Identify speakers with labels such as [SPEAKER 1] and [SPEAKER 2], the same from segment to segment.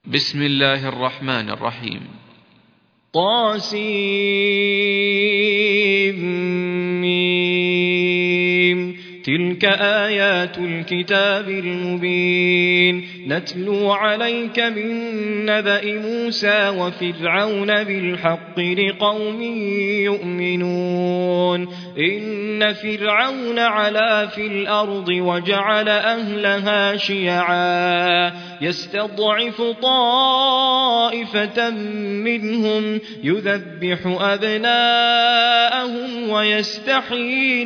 [SPEAKER 1] بسم الله الرحمن الرحيم.
[SPEAKER 2] طاسيم. تلك آيات الكتاب المبين نتلو عليك من نبأ موسى وفرعون بالحق لقوم يؤمنون. إن فرعون علا في الأرض وجعل أهلها شيعا يستضعف طائفة منهم يذبح أبناءهم ويستحيي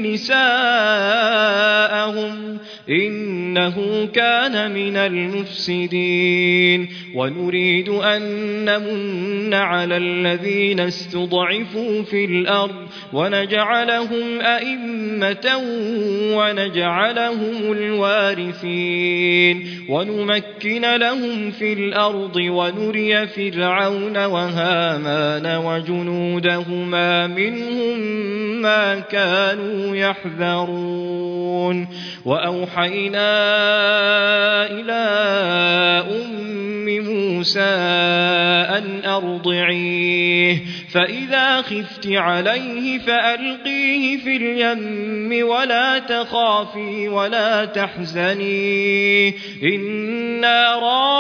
[SPEAKER 2] نساءهم إنه كان من المفسدين. ونريد أن نمن على الذين استضعفوا في الأرض ونجعلهم أئمة ونجعلهم الوارثين ونمكن لهم في الأرض ونري فرعون وهامان وجنودهما منهم ما كانوا يحذرون. وأوحينا إلى أم موسى أن أرضعيه فإذا خفت عليه فألقيه في اليم ولا تخافي ولا تحزني إنا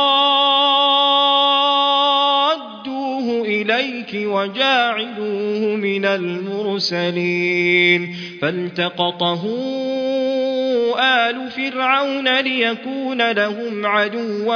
[SPEAKER 2] رادوه إليك وجاعلوه من المرسلين. فالتقطه آل فرعون ليكون لهم عدوا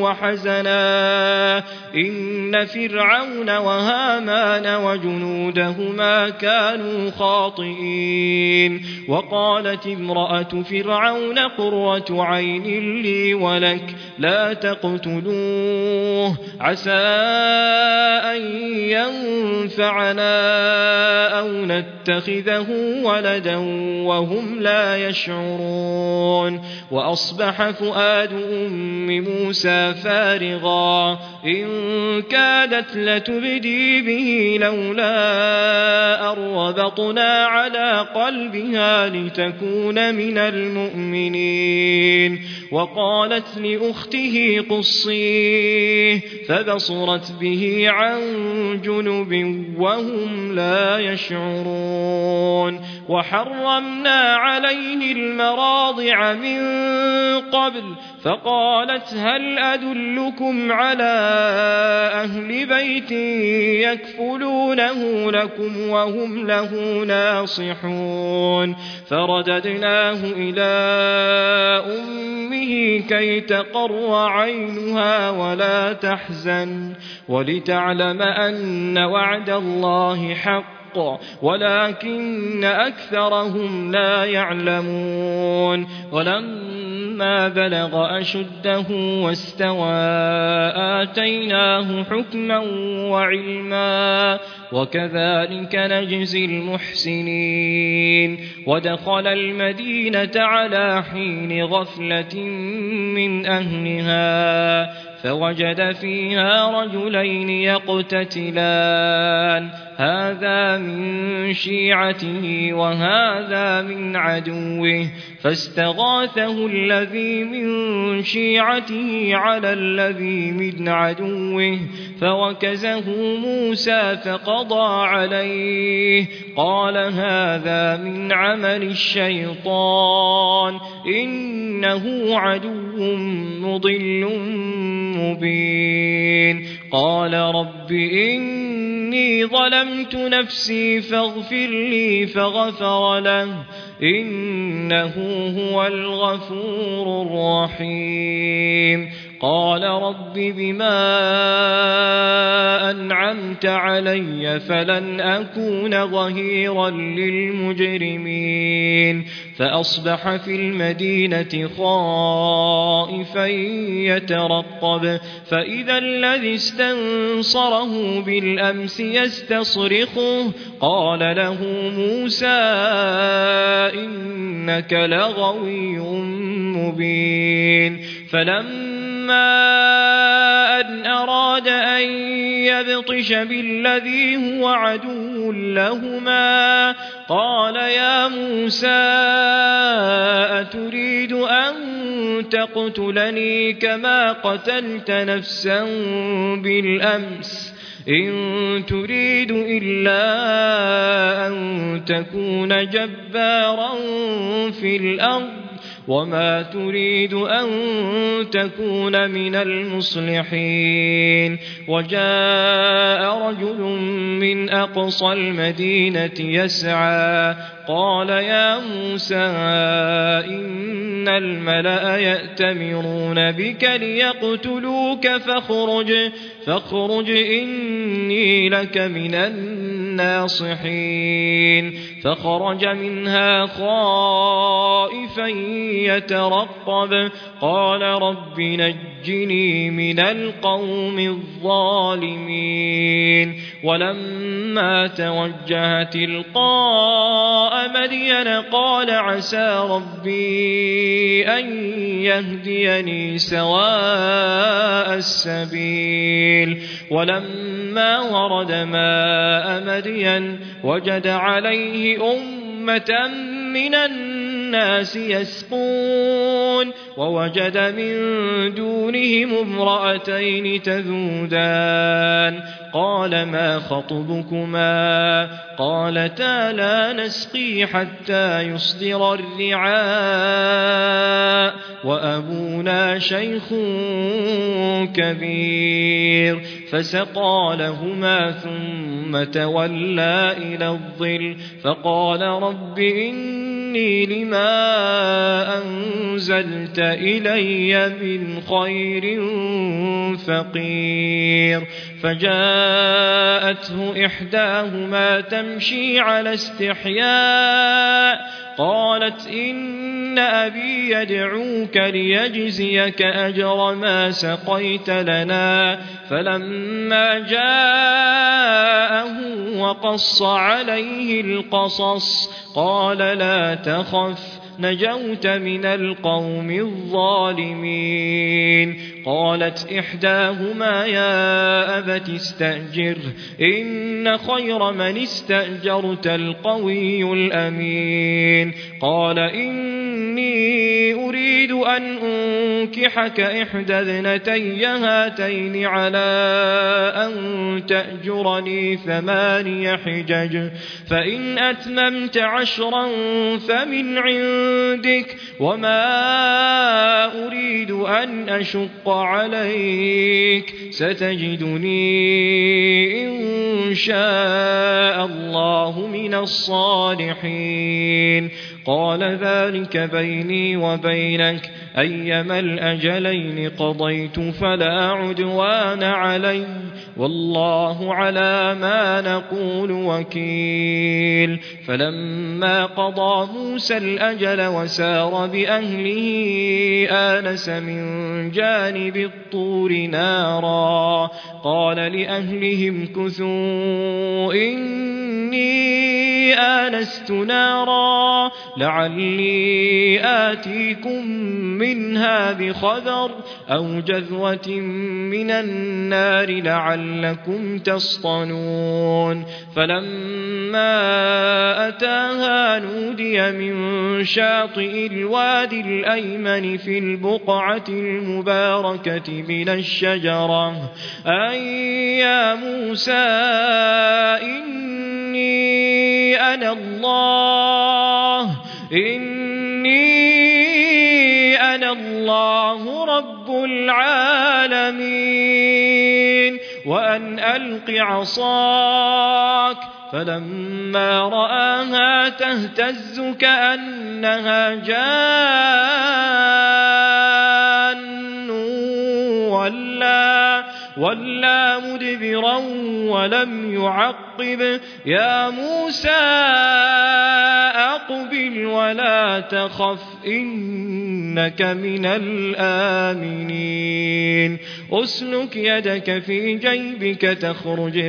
[SPEAKER 2] وحزنا إن فرعون وهامان وجنودهما كانوا خاطئين. وقالت امرأة فرعون قرة عين لي ولك لا تقتلوه عسى أن ينفعنا أو نتخذه ولدا وهم لا يشعرون. وأصبح فؤاد أم موسى فارغا إن كادت لتبدي به لولا أن ربطنا على قلبها لتكون من المؤمنين. وقالت لأخته قصيه فبصرت به عن جنب وهم لا يشعرون. وحرمنا عليه المراضع من قبل فقالت هل أدلكم على أهل بيت يكفلونه لكم وهم له ناصحون. فرددناه إلى أمه كي تقر عينها ولا تحزن ولتعلم أن وعد الله حق ولكن أكثرهم لا يعلمون. ولما بلغ أشده واستوى آتيناه حكما وعلما وكذلك نجزي المحسنين. ودخل المدينة على حين غفلة من أهلها فوجد فيها رجلين يقتتلان هذا من شيعته وهذا من عدوه فاستغاثه الذي من شيعته على الذي من عدوه فوكزه موسى فقضى عليه قال هذا من عمل الشيطان إنه عدو مضل مبين. قال رب إني ظلمت نفسي فاغفر لي فغفر له إنه هو الغفور الرحيم. قال رب بما أنعمت علي فلن أكون ظهيرا للمجرمين. فأصبح في المدينة خائفا يترقب فإذا الذي استنصره بالأمس يستصرخه قال له موسى إنك لغوي مبين. فلما أن أراد أن يبطش بالذي هو عدو لهما قال يا موسى أتريد أن تقتلني كما قتلت نفسا بالأمس إن تريد إلا أن تكون جبارا في الأرض وما تريد أن تكون من المصلحين. وجاء رجل من أقصى المدينة يسعى قال يا موسى إن الملأ يأتمرون بك ليقتلوك فاخرج إني لك من الناصحين. فخرج منها خائفا يترقب قال رب نجني من القوم الظالمين. ولما توجه تلقاء مدين قال عسى ربي أن يهديني سواء السبيل. ولما ورد ماء مدين وجد عليه أمة من الناس يسقون ووجد من دونهم امرأتين تذودان قال ما خطبكما قالتا لا نسقي حتى يصدر الرعاء وأبونا شيخ كبير. فسقى لهما ثم تولى إلى الظل فقال رب إني لما أنزلت إلي من خير فقير. فجاءته إحداهما تمشي على استحياء قالت إن أبي يدعوك ليجزيك أجر ما سقيت لنا. فلما جاءه وقص عليه القصص قال لا تخف نجوت من القوم الظالمين. قالت إحداهما يا أبت استأجر إن خير من استأجرت القوي الأمين. قال إني أريد أن أنكحك إحدى ابنتي هاتين على أن تأجرني 8 حجج فإن أتممت 10 فمن عندك وما أريد أن أشق عليك ستجدني إن شاء الله من الصالحين. قال ذلك بيني وبينك أيما الأجلين قضيت فلا عدوان علي والله على ما نقول وكيل. فلما قضى موسى الأجل وسار بأهله آنس من جانب الطور نارا قال لأهلهم كثوا إني آنست نارا لعلي آتيكم منها بخبر أو جذوة من النار لعلكم تصطلون. فلما أتاها نودي من شاطئ الوادي الأيمن في البقعة المباركة من الشجرة أي يا موسى إني أنا الله رب العالمين وأن ألق عصاك. فلما رآها تهتز كأنها جان ولا مدبرا ولم يعقب. يا موسى أقبل ولا تخف إنك من الآمنين. أسلك يدك في جيبك تخرج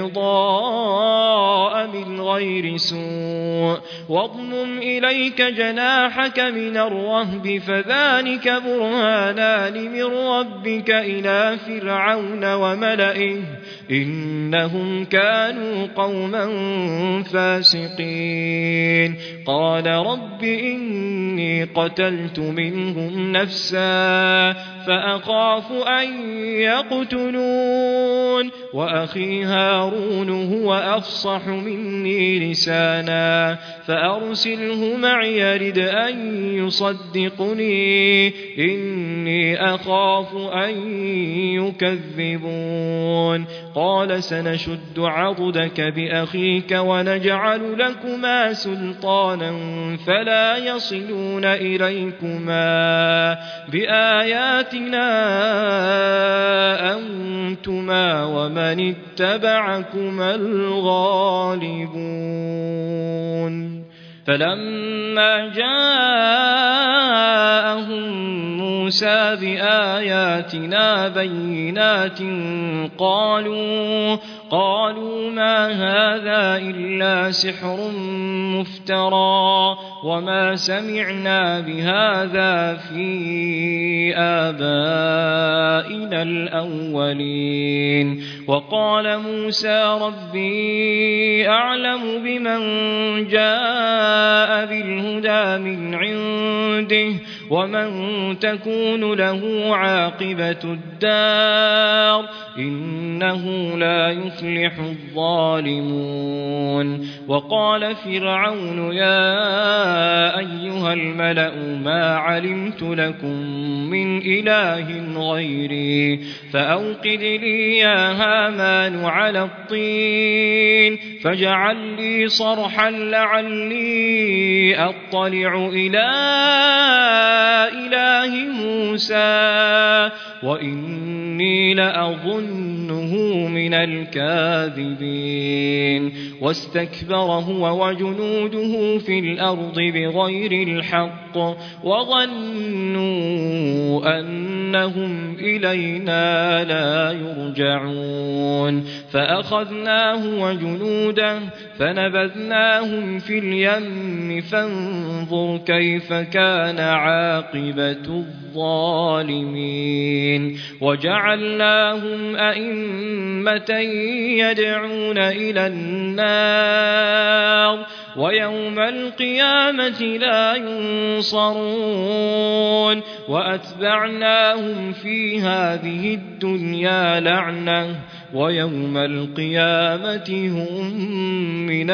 [SPEAKER 2] بيضاء من غير سوء واضمم إليك جناحك من الرهب فذلك برهانان من ربك إلى فرعون وملئه إنهم كانوا قوما فاسقين. قال رب إني قتلت منهم منهم نفسا فأخاف أن يقتلون وأخي هارون هو أفصح مني لسانا فأرسله معي يرد أن يصدقني إني أخاف أن يكذبون قال سنشد عضدك بأخيك ونجعل لكما سلطانا فلا يصلون إليكما بآياتنا أنتما ومن اتبعكما الغالبون فلما جاءهم موسى بآياتنا بينات قالوا ما هذا إلا سحر مفترى وما سمعنا بهذا في آبائنا الأولين وقال موسى ربي أعلم بمن جاء بالهدى من عنده ومن تكون له عاقبة الدار إنه لا يفلح الظالمون وقال فرعون يا أيها الملأ ما علمت لكم من إله غيري فأوقد لي يا هامان على الطين فاجعل لي صرحا لعلي أطلع إلى إله موسى وإني لأظنه من الكاذبين واستكبر هو وجنوده في الأرض بغير الحق وظنوا أنهم إلينا لا يرجعون فأخذناه وجنوده فنبذناهم في اليم فانظر كيف كان عاقبة الظالمين وجعلناهم أئمة يدعون إلى النار ويوم القيامة لا ينصرون وأتبعناهم في هذه الدنيا لعنة ويوم القيامة هم من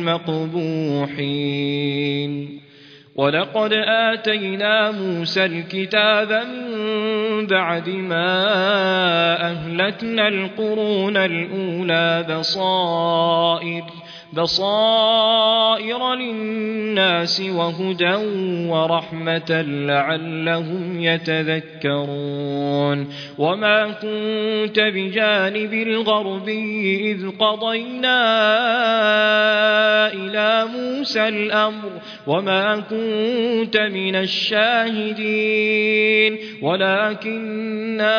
[SPEAKER 2] المقبوحين ولقد آتينا موسى الكتاب من بعد ما أهلكنا القرون الأولى بصائر للناس وهدى ورحمة لعلهم يتذكرون وما كنت بجانب الغربي إذ قضينا إلى موسى الأمر وما كنت من الشاهدين ولكننا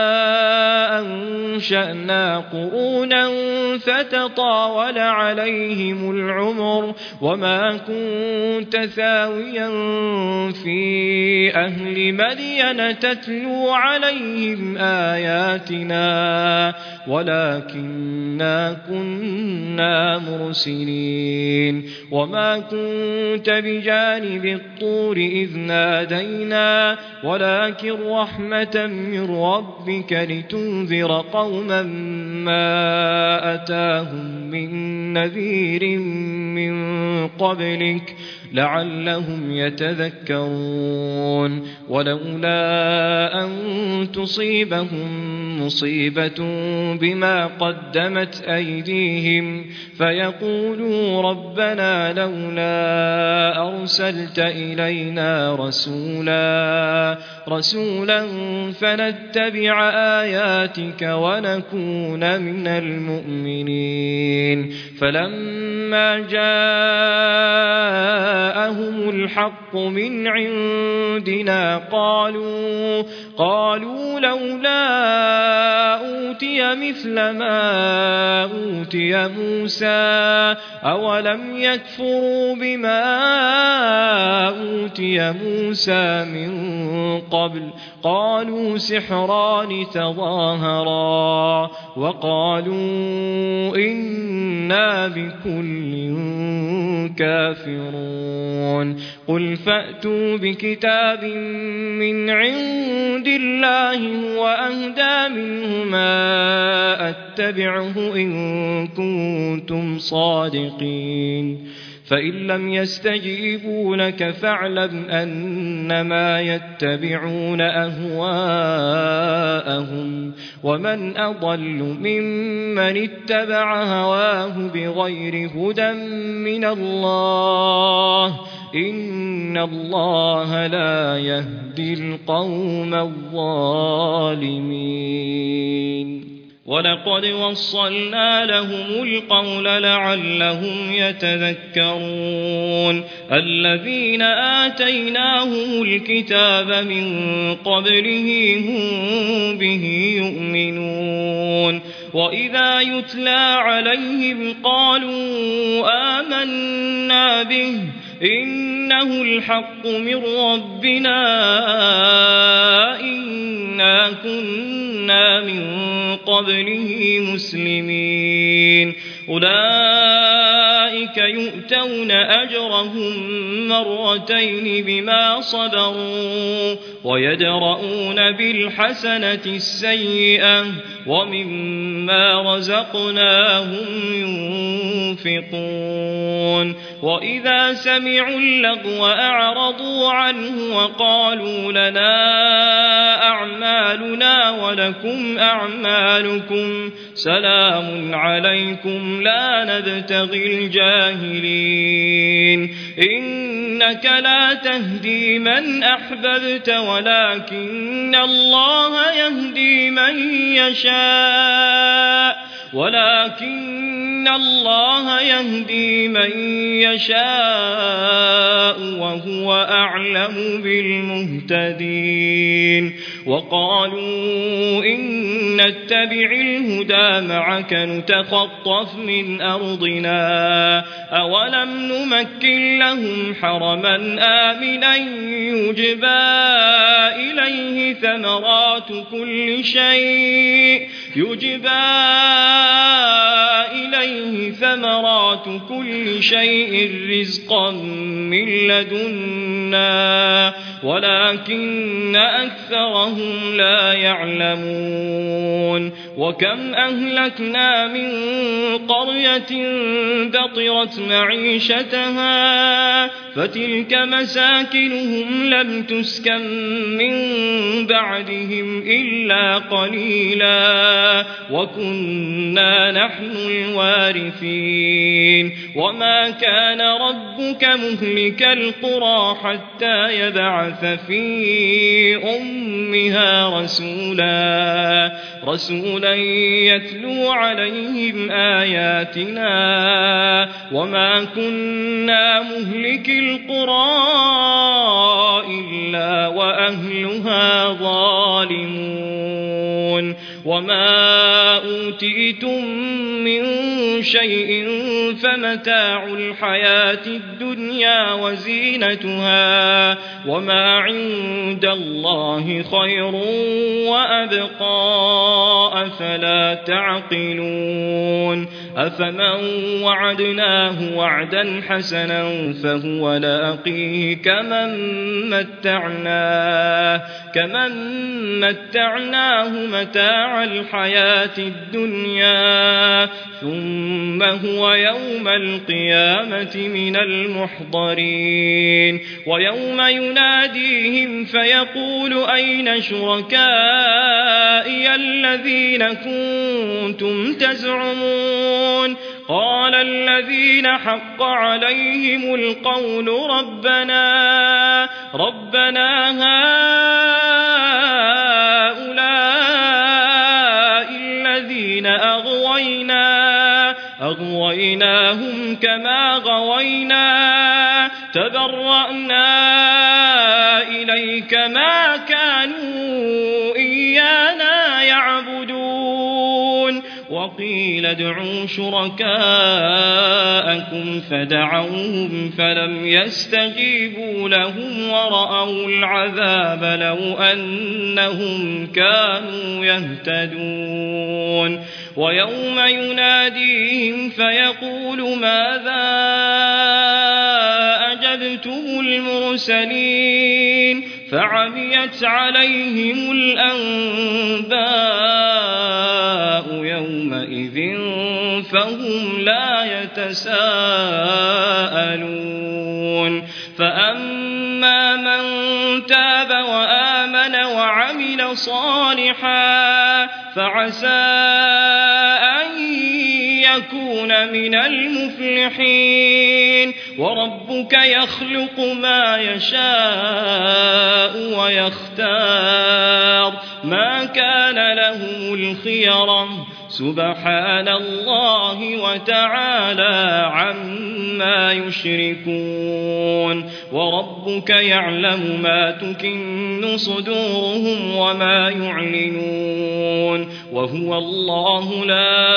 [SPEAKER 2] أنشأنا قرونا فتطاول عليهم العمر وما كنت ثاويا في أهل مدين تتلو عليهم آياتنا ولكننا كنا مرسلين وما كنت بجانب الطور إذ نادينا ولكن رحمة من ربك لتنذر قوما ما أتاهم من نذير من قبلك لعلهم يتذكرون ولولا أن تصيبهم مصيبة بما قدمت أيديهم فيقولوا ربنا لولا أرسلت إلينا رسولا فنتبع آياتك ونكون من المؤمنين فلما جاءهم الحق من عندنا قالوا لولا أوتي مثل ما أوتي موسى أولم يكفروا بما أوتي موسى من قبل قالوا سحران تظاهرا وقالوا إنا بكل كافرون قل فأتوا بكتاب من عند الله هو أهدى منهما أتبعه إن كنتم صادقين فإن لم يستجيبوا لك فاعلم أنما يتبعون أهواءهم ومن أضل ممن اتبع هواه بغير هدى من الله إن الله لا يهدي القوم الظالمين ولقد وصلنا لهم القول لعلهم يتذكرون الذين آتيناهم الكتاب من قبله هم به يؤمنون وإذا يتلى عليهم قالوا آمنا به إنه الحق من ربنا إنا كنا من قبله مسلمين أولئك يؤتون أجرهم مرتين بما صبروا ويدرؤون بالحسنة السيئة ومما رزقناهم ينفقون وإذا سمعوا اللغو أعرضوا عنه وقالوا لنا أعمالنا ولكم أعمالكم سلام عليكم لا نبتغي الجاهلين إنك لا تهدي من أحببت ولكن الله يهدي من يشاء وهو أعلم بالمهتدين وقالوا إن نتبع الهدى معك نتخطف من أرضنا أولم نمكن لهم حرما آمنا يجبى إليه ثمرات كل شيء رزقا من لدنا ولكن أكثرهم لا يعلمون وكم أهلكنا من قرية بطرت معيشتها فتلك مساكنهم لم تسكن من بعدهم إلا قليلا وكنا نحن الوارثين وما كان ربك مهلك القرى حتى يبعث في أمها رسولا يتلو عليهم آياتنا وما كنا مهلك القرى إلا وأهلها ظالمون وما أوتيتم من شيء فمتاع الحياة الدنيا وزينتها وما عند الله خير وأبقى أفلا تعقلون أفمن وعدناه وعدا حسنا فهو لاقيه كمن متعناه متاع الحياة الدنيا ثم هو يوم القيامة من المحضرين ويوم يناديهم فيقول أين شركائي الذين كنتم تزعمون قال الذين حق عليهم القول ربنا هؤلاء الذين أغويناهم كما غوينا تبرأنا إليك ما كانوا إيانا يعبدون وقيل ادعوا شركاءكم فدعوهم فلم يستجيبوا لهم ورأوا العذاب لو أنهم كانوا يهتدون ويوم يناديهم فيقول ماذا أجبتم المرسلين فعميت عليهم الأنباء يومئذ فهم لا يتساءلون فأما من تاب وآمن وعمل صالحا فعسى أن يكون من المفلحين وربك يخلق ما يشاء ويختار ما كان لهم الخيرة سبحان الله وتعالى عما يشركون وربك يعلم ما تكن صدورهم وما يعلنون وهو الله لا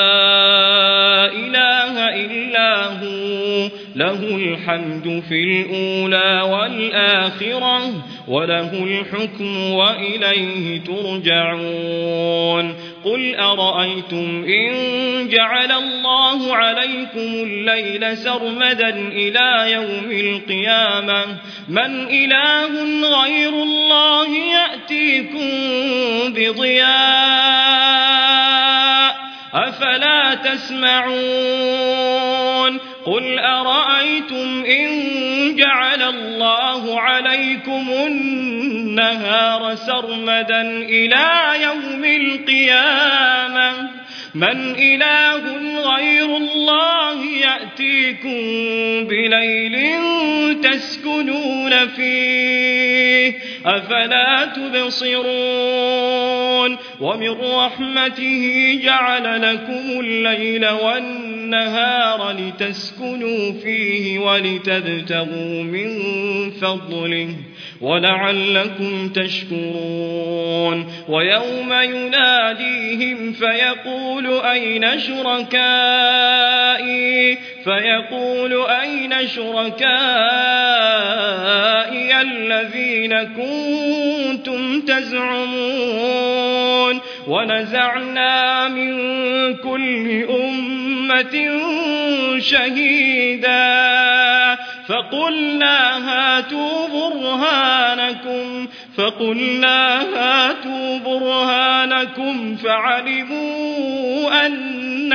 [SPEAKER 2] إله إلا هو له الحمد في الأولى والآخرة وله الحكم وإليه ترجعون قل أرأيتم إن جعل الله عليكم الليل سرمدا إلى يوم القيامة من إله غير الله يأتيكم بضياء أفلا تسمعون قل أرأيتم إن جعل الله عليكم النهار سرمدا إلى يوم القيامة من إله غير الله يأتيكم بليل تسكنون فيه أفلا تبصرون ومن رحمته جعل لكم الليل والنهار لتسكنوا فيه ولتبتغوا من فضله ولعلكم تشكرون ويوم يناديهم فيقول أين شركائي الذين كنتم تزعمون ونزعنا من كل أمة شهيدا فقلنا هاتوا برهانكم فعلموا أن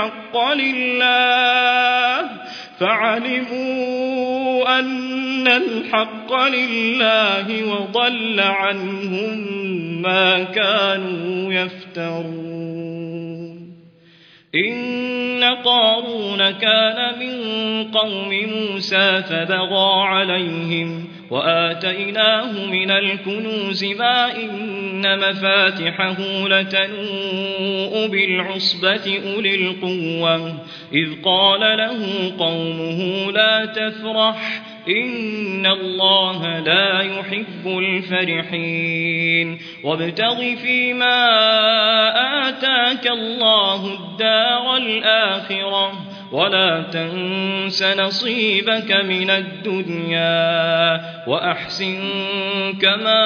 [SPEAKER 2] الحق لله وضل عنهم ما كانوا يفترون إن قارون كان من قوم موسى فبغى عليهم وآتيناه من الكنوز ما إن مفاتحه لتنوء بالعصبة أولي القوة إذ قال له قومه لا تفرح إن الله لا يحب الفرحين وابتغ فيما آتاك الله الدار الآخرة ولا تنس نصيبك من الدنيا وأحسن كما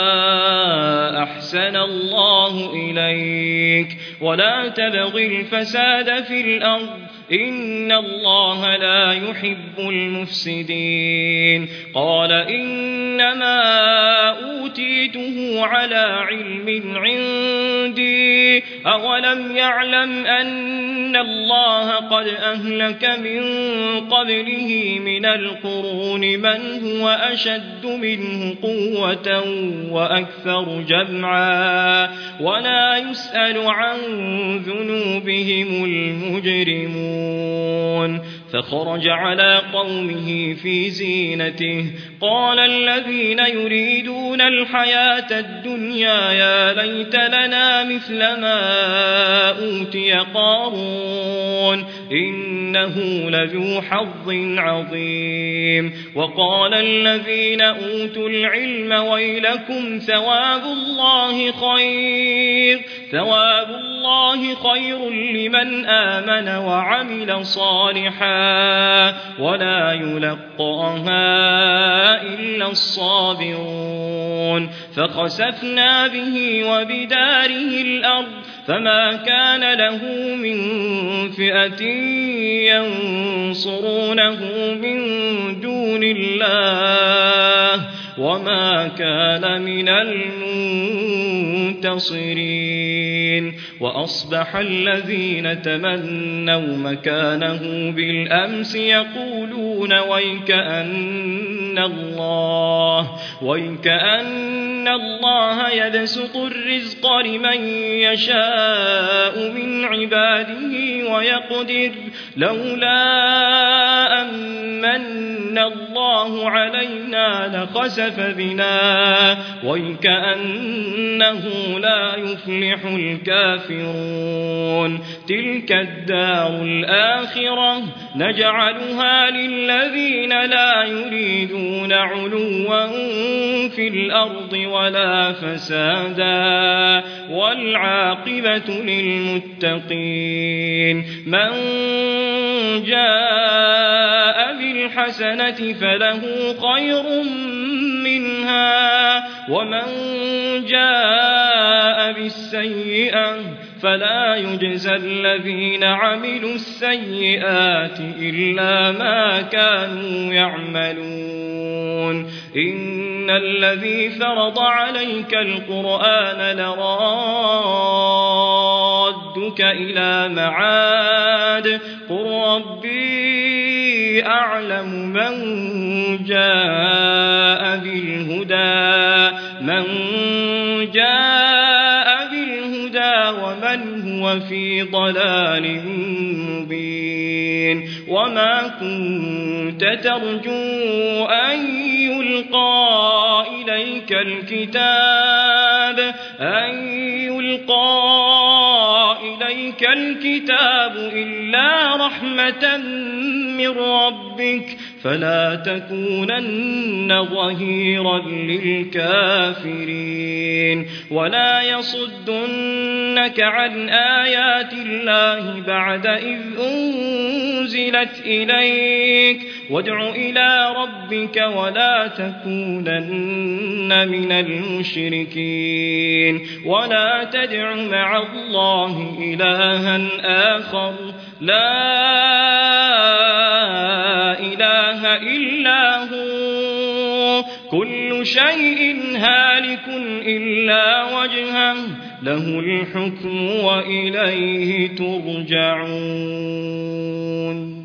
[SPEAKER 2] أحسن الله إليك ولا تبغ الفساد في الأرض إن الله لا يحب المفسدين قال إنما أوتيته على علم عندي أولم يعلم أن الله قد أهلك من قبله من القرون من هو أشد منه قوة وأكثر جمعا ولا يسأل عن ذنوبهم المجرمون فخرج على قومه في زينته قال الذين يريدون الحياة الدنيا يا ليت لنا مثل ما أوتي قارون إنه لذو حظ عظيم وقال الذين أوتوا العلم ويلكم ثواب الله الله خير لمن آمن وعمل صالحا ولا يلقاها إلا الصابرون فخسفنا به وبداره الأرض فما كان له من فئة ينصرونه من دون الله وما كان من المنتصرين وأصبح الذين تمنوا مكانه بالأمس يقولون ويكأن الله يبسط الرزق لمن يشاء من عباده ويقدر لولا أمن الله علينا لخسف بنا ويكأنه لا يفلح الكافرون تلك الدار الآخرة نجعلها للذين لا يريدون علوا في الأرض ولا فسادا والعاقبة للمتقين من جاء بالحسنة فله خير منها ومن جاء بالسيئة فلا يجزى الذين عملوا السيئات إلا ما كانوا يعملون إن الذي فرض عليك القرآن لرادك إلى معاد قل ربي أعلم من جاء بالهدى ومن هو في ضلال مبين وما كنت ترجو أن يلقى إليك الكتاب إلا رحمة من ربك فلا تكونن ظهيرا للكافرين ولا يصدنك عن آيات الله بعد إذ أنزلت إليك وادع إلى ربك ولا تكونن من المشركين ولا تدع مع الله إلها آخر لا إله إلا هو كل شيء هالك إلا وجهه له الحكم وإليه ترجعون